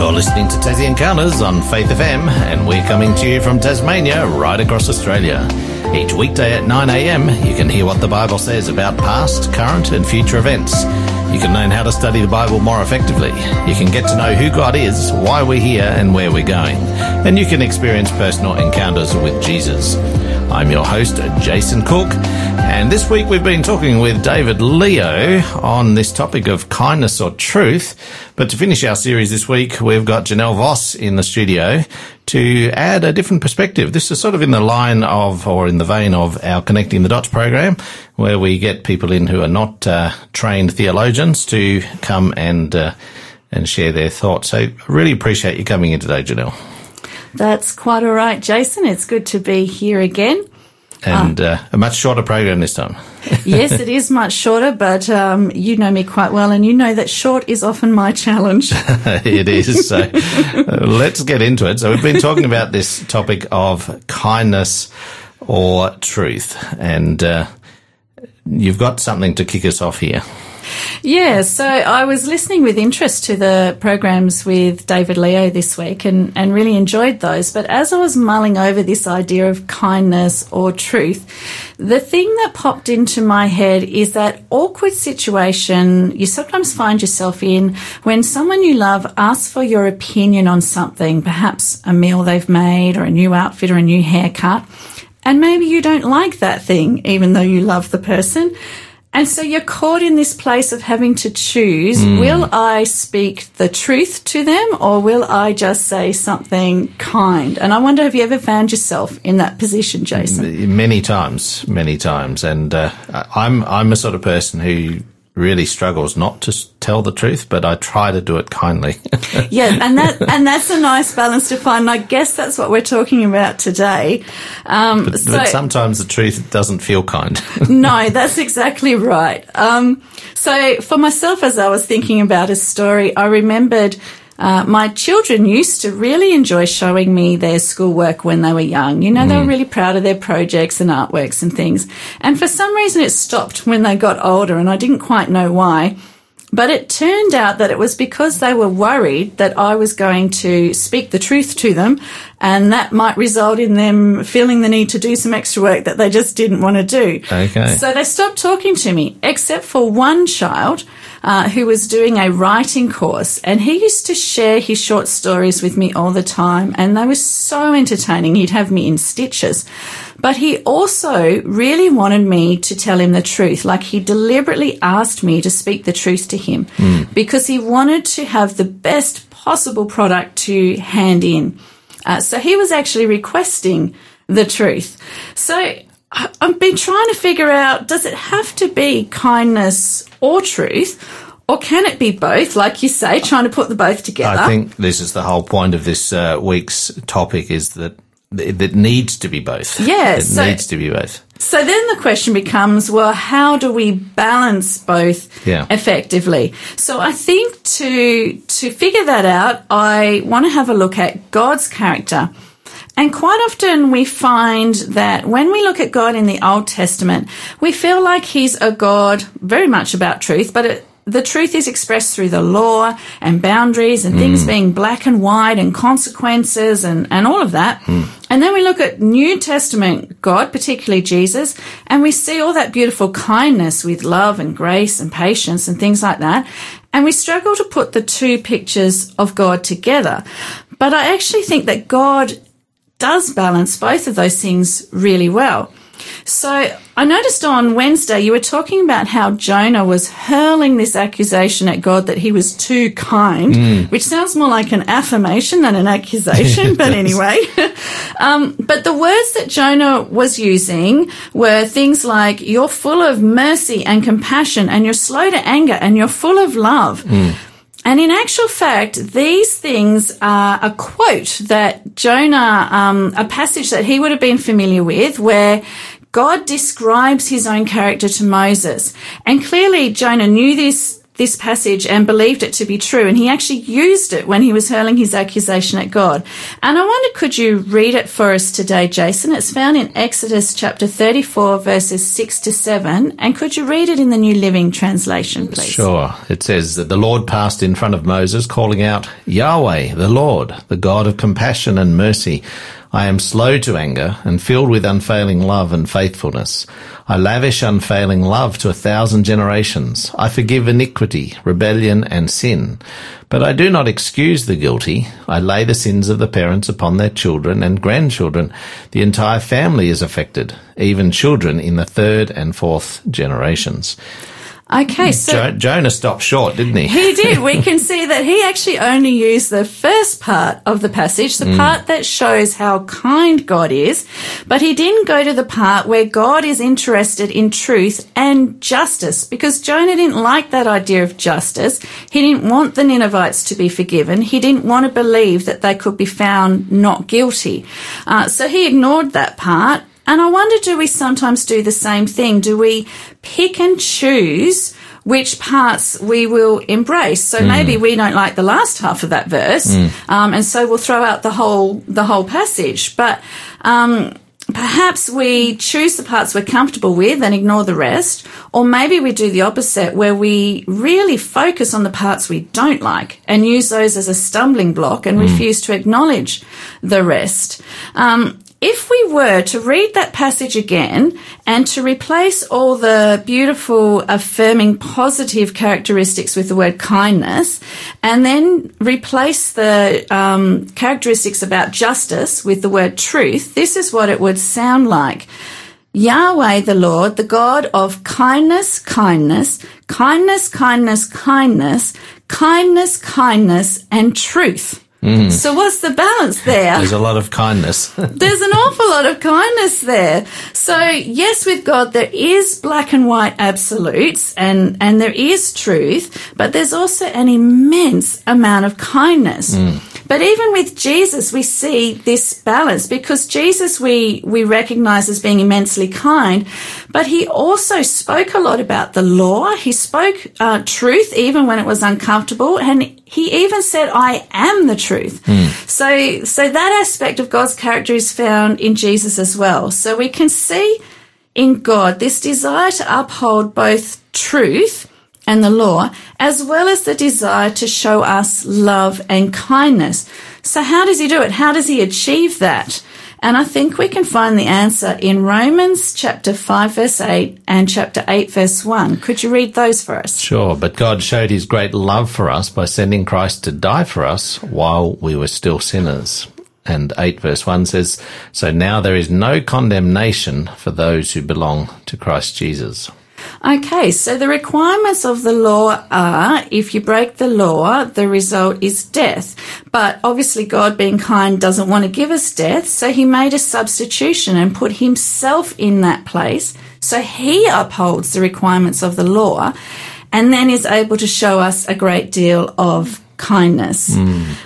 You're listening to Tassie Encounters on Faith FM, and we're coming to you from Tasmania, right across Australia. Each weekday at 9 a.m, you can hear what the Bible says about past, current and future events. You can learn how to study the Bible more effectively. You can get to know who God is, why we're here and where we're going. And you can experience personal encounters with Jesus. I'm your host, Jason Cook, and this week we've been talking with David Leo on this topic of kindness or truth. But to finish our series this week, we've got Janelle Voss in the studio to add a different perspective. This is sort of in the line of, or in the vein of, our Connecting the Dots program, where we get people in who are not trained theologians to come and share their thoughts. So I really appreciate you coming in today, Janelle. That's quite all right, Jason. It's good to be here again. And a much shorter program this time. Yes, it is much shorter, but you know me quite well, and you know that short is often my challenge. It is. So let's get into it. So we've been talking about this topic of kindness or truth, and you've got something to kick us off here. Yeah, so I was listening with interest to the programs with David Leo this week and really enjoyed those. But as I was mulling over this idea of kindness or truth, the thing that popped into my head is that awkward situation you sometimes find yourself in when someone you love asks for your opinion on something, perhaps a meal they've made or a new outfit or a new haircut, and maybe you don't like that thing even though you love the person. And so you're caught in this place of having to choose, will I speak the truth to them or will I just say something kind? And I wonder, have you ever found yourself in that position, Jason? Many times. And I'm a sort of person who really struggles not to tell the truth, but I try to do it kindly. Yeah, and that's a nice balance to find. And I guess that's what we're talking about today. But sometimes the truth doesn't feel kind. No, that's exactly right. So for myself, as I was thinking about a story, I remembered my children used to really enjoy showing me their schoolwork when they were young. You know, they were really proud of their projects and artworks and things. And for some reason it stopped when they got older, and I didn't quite know why. But it turned out that it was because they were worried that I was going to speak the truth to them, and that might result in them feeling the need to do some extra work that they just didn't want to do. Okay. So they stopped talking to me, except for one child who was doing a writing course, and he used to share his short stories with me all the time, and they were so entertaining. He'd have me in stitches. But he also really wanted me to tell him the truth. Like, he deliberately asked me to speak the truth to him because he wanted to have the best possible product to hand in. So he was actually requesting the truth. So I've been trying to figure out, does it have to be kindness or truth, or can it be both, like you say, trying to put the both together? I think this is the whole point of this week's topic, is that it needs to be both. Yeah. It needs to be both. So then the question becomes, well, how do we balance both effectively? So I think to figure that out, I want to have a look at God's character. And quite often we find that when we look at God in the Old Testament, we feel like he's a God very much about truth, but the truth is expressed through the law and boundaries and things being black and white and consequences and all of that. And then we look at New Testament God, particularly Jesus, and we see all that beautiful kindness with love and grace and patience and things like that. And we struggle to put the two pictures of God together. But I actually think that God does balance both of those things really well. So I noticed on Wednesday you were talking about how Jonah was hurling this accusation at God that he was too kind, which sounds more like an affirmation than an accusation, but anyway. But the words that Jonah was using were things like, you're full of mercy and compassion, and you're slow to anger, and you're full of love. And in actual fact, these things are a quote that Jonah, a passage that he would have been familiar with, where God describes his own character to Moses. And clearly Jonah knew this this passage and believed it to be true, and he actually used it when he was hurling his accusation at God. And I wonder, could you read it for us today, Jason? It's found in Exodus chapter 34, verses 6 to 7, and could you read it in the New Living Translation, please? Sure. It says that the Lord passed in front of Moses, calling out, Yahweh, the Lord, the God of compassion and mercy. I am slow to anger and filled with unfailing love and faithfulness. I lavish unfailing love to 1,000 generations. I forgive iniquity, rebellion, and sin. But I do not excuse the guilty. I lay the sins of the parents upon their children and grandchildren. The entire family is affected, even children in the 3rd and 4th generations. Okay, so Jonah stopped short, didn't he? He did. We can see that he actually only used the first part of the passage, the part that shows how kind God is, but he didn't go to the part where God is interested in truth and justice, because Jonah didn't like that idea of justice. He didn't want the Ninevites to be forgiven. He didn't want to believe that they could be found not guilty. So he ignored that part. And I wonder, do we sometimes do the same thing? Do we pick and choose which parts we will embrace? So maybe we don't like the last half of that verse, and so we'll throw out the whole passage. But perhaps we choose the parts we're comfortable with and ignore the rest, or maybe we do the opposite, where we really focus on the parts we don't like and use those as a stumbling block and refuse to acknowledge the rest. If we were to read that passage again and to replace all the beautiful, affirming, positive characteristics with the word kindness, and then replace the characteristics about justice with the word truth, this is what it would sound like. Yahweh the Lord, the God of kindness, kindness, kindness, kindness, kindness, kindness, kindness, and truth. So what's the balance there? There's a lot of kindness. There's an awful lot of kindness there. So yes, with God, there is black and white absolutes and there is truth, but there's also an immense amount of kindness. But even with Jesus, we see this balance, because Jesus we recognize as being immensely kind, but he also spoke a lot about the law. He spoke truth even when it was uncomfortable, and he even said, I am the truth. So that aspect of God's character is found in Jesus as well. So we can see in God this desire to uphold both truth and the law, as well as the desire to show us love and kindness. So how does he do it? How does he achieve that? And I think we can find the answer in Romans chapter 5, verse 8 and chapter 8, verse 1. Could you read those for us? Sure, but God showed his great love for us by sending Christ to die for us while we were still sinners. And 8 verse 1 says, so now there is no condemnation for those who belong to Christ Jesus. Okay, so the requirements of the law are, if you break the law, the result is death. But obviously God, being kind, doesn't want to give us death, so he made a substitution and put himself in that place. So he upholds the requirements of the law and then is able to show us a great deal of kindness.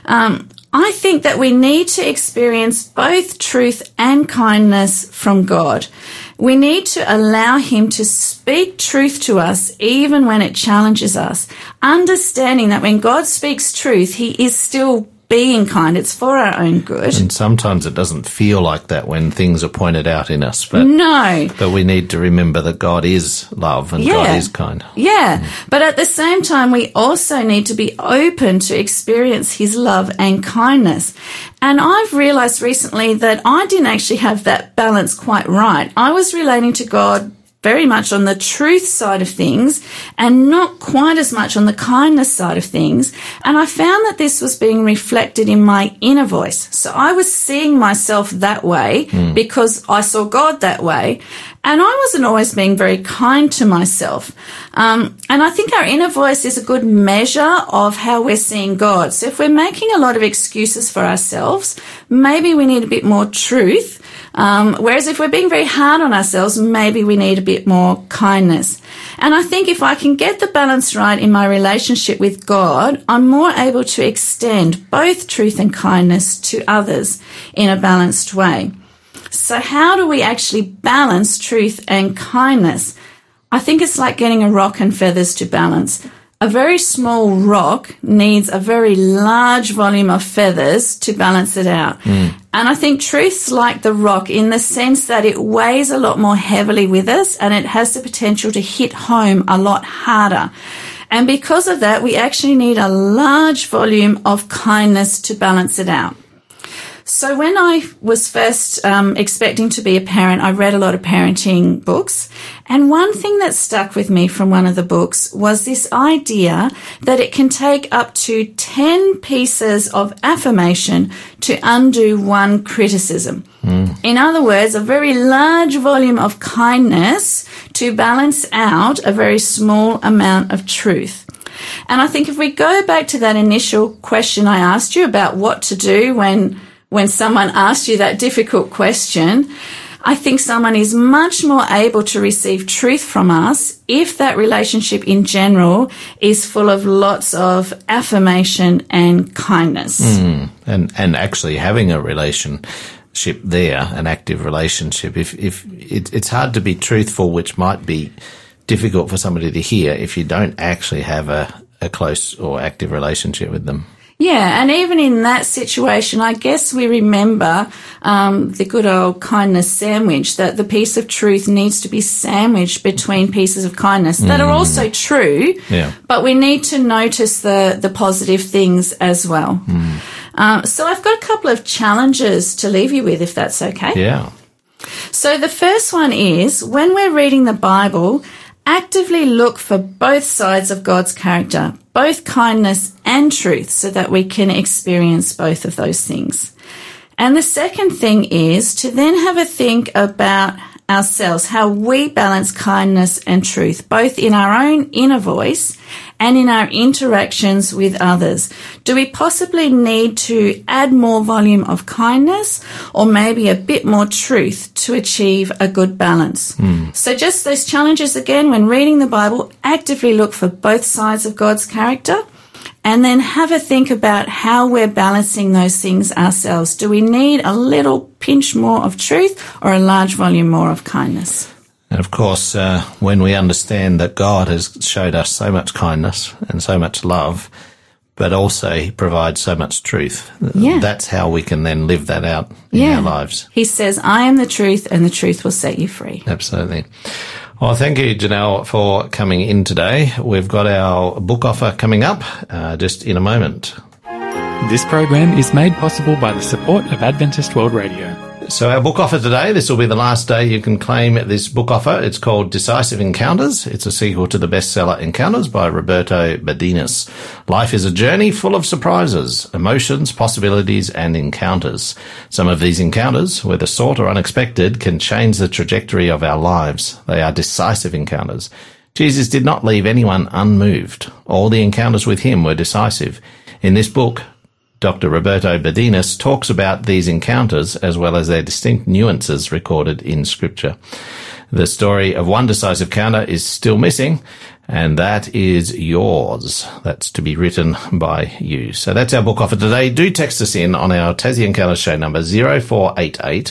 I think that we need to experience both truth and kindness from God. We need to allow him to speak truth to us even when it challenges us, understanding that when God speaks truth, he is still being kind. It's for our own good. And sometimes it doesn't feel like that when things are pointed out in us. But, no. But we need to remember that God is love and God is kind. Yeah. But at the same time, we also need to be open to experience his love and kindness. And I've realized recently that I didn't actually have that balance quite right. I was relating to God very much on the truth side of things and not quite as much on the kindness side of things. And I found that this was being reflected in my inner voice. So I was seeing myself that way because I saw God that way. And I wasn't always being very kind to myself. And I think our inner voice is a good measure of how we're seeing God. So if we're making a lot of excuses for ourselves, maybe we need a bit more truth. Whereas if we're being very hard on ourselves, maybe we need a bit more kindness. And I think if I can get the balance right in my relationship with God, I'm more able to extend both truth and kindness to others in a balanced way. So how do we actually balance truth and kindness? I think it's like getting a rock and feathers to balance. a very small rock needs a very large volume of feathers to balance it out. And I think truth's like the rock in the sense that it weighs a lot more heavily with us and it has the potential to hit home a lot harder. And because of that, we actually need a large volume of kindness to balance it out. So when I was first expecting to be a parent, I read a lot of parenting books. And one thing that stuck with me from one of the books was this idea that it can take up to 10 pieces of affirmation to undo one criticism. In other words, a very large volume of kindness to balance out a very small amount of truth. And I think if we go back to that initial question I asked you about what to do when someone asks you that difficult question, I think someone is much more able to receive truth from us if that relationship in general is full of lots of affirmation and kindness. And actually having a relationship there, an active relationship, if it's hard to be truthful, which might be difficult for somebody to hear if you don't actually have a close or active relationship with them. Yeah, and even in that situation, I guess we remember the good old kindness sandwich, that the piece of truth needs to be sandwiched between pieces of kindness that are also true, but we need to notice the positive things as well. So I've got a couple of challenges to leave you with, if that's okay. Yeah. So the first one is, when we're reading the Bible, actively look for both sides of God's character, both kindness and truth, so that we can experience both of those things. And the second thing is to then have a think about ourselves, how we balance kindness and truth, both in our own inner voice and in our interactions with others. Do we possibly need to add more volume of kindness or maybe a bit more truth to achieve a good balance? So just those challenges again, when reading the Bible, actively look for both sides of God's character and then have a think about how we're balancing those things ourselves. Do we need a little pinch more of truth or a large volume more of kindness? And of course, when we understand that God has showed us so much kindness and so much love, but also he provides so much truth, that's how we can then live that out in our lives. He says, I am the truth and the truth will set you free. Absolutely. Well, thank you, Janelle, for coming in today. We've got our book offer coming up just in a moment. This program is made possible by the support of Adventist World Radio. So our book offer today, this will be the last day you can claim this book offer. It's called Decisive Encounters. It's a sequel to the bestseller Encounters by Roberto Badinas. Life is a journey full of surprises, emotions, possibilities, and encounters. Some of these encounters, whether sought or unexpected, can change the trajectory of our lives. They are decisive encounters. Jesus did not leave anyone unmoved. All the encounters with him were decisive. In this book, Dr. Roberto Badinas talks about these encounters as well as their distinct nuances recorded in Scripture. The story of one decisive encounter is still missing, and that is yours. That's to be written by you. So that's our book offer today. Do text us in on our Tassie Encounters show number 0488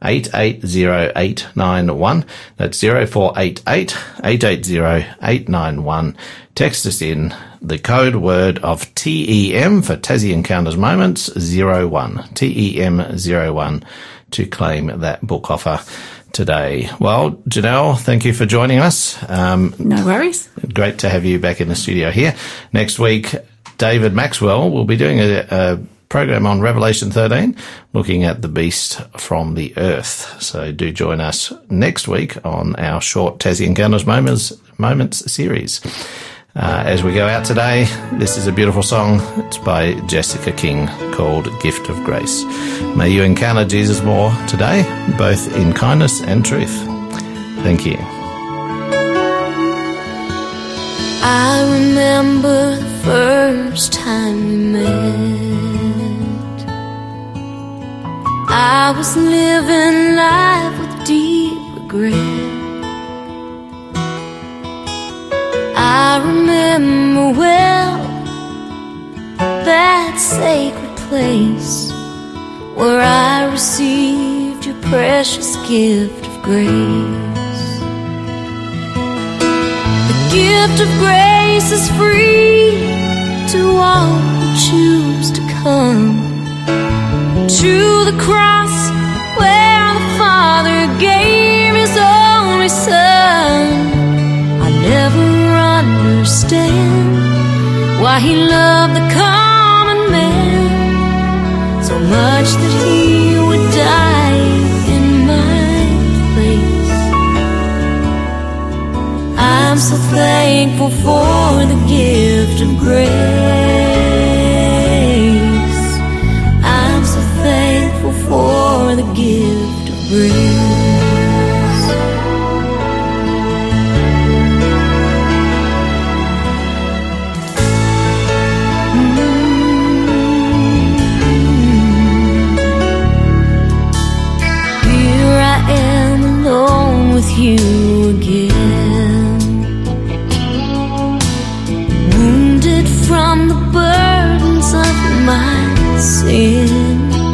880891. That's 0488 880 891. Text us in the code word of TEM for Tassie Encounters Moments 01, TEM 01, to claim that book offer today. Well, Janelle, thank you for joining us. No worries. Great to have you back in the studio here. Next week, David Maxwell will be doing a program on Revelation 13, looking at the beast from the earth. So do join us next week on our short Tassie Encounters Moments series. As we go out today, this is a beautiful song. It's by Jessica King called Gift of Grace. May you encounter Jesus more today, both in kindness and truth. Thank you. I remember the first time we met. I was living life with deep regret. I remember well that sacred place where I received your precious gift of grace. The gift of grace is free to all who choose to come to the cross where the Father gave His only Son. I never understand why He loved the common man so much that He would die in my place. I'm so thankful for the gift of grace. I'm so thankful for the gift of grace. Here I am alone with you again, wounded from the burdens of my sin,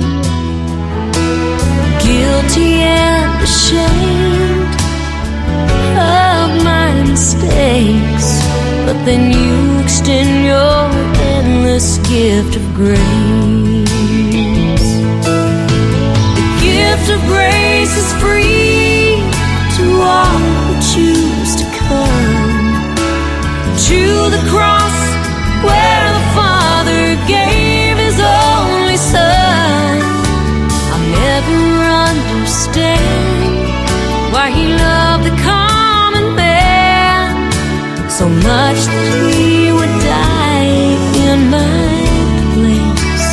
guilty and ashamed of my mistakes. But then you extend your endless gift of grace. The gift of grace is free to all who choose to come to the cross where the Father gave His only Son. I'll never understand why He loved the common man so much that He would die in my place.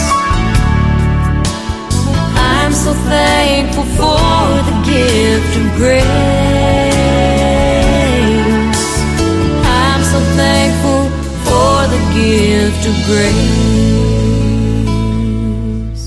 I'm so thankful for the gift of grace. I'm so thankful for the gift of grace.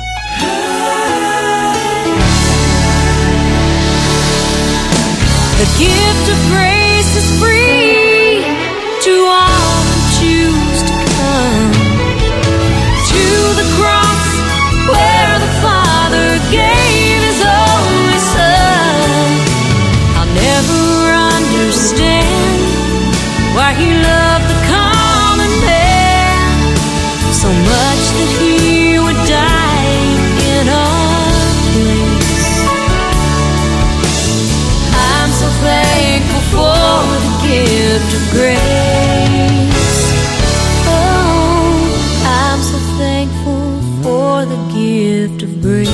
The gift of grace is free to all who choose to come to the cross where the Father gave His only Son. I'll never understand why He loved the common man so much that He would die in our place. I'm so thankful for the gift of grace. Oh, I'm so thankful for the gift of grace.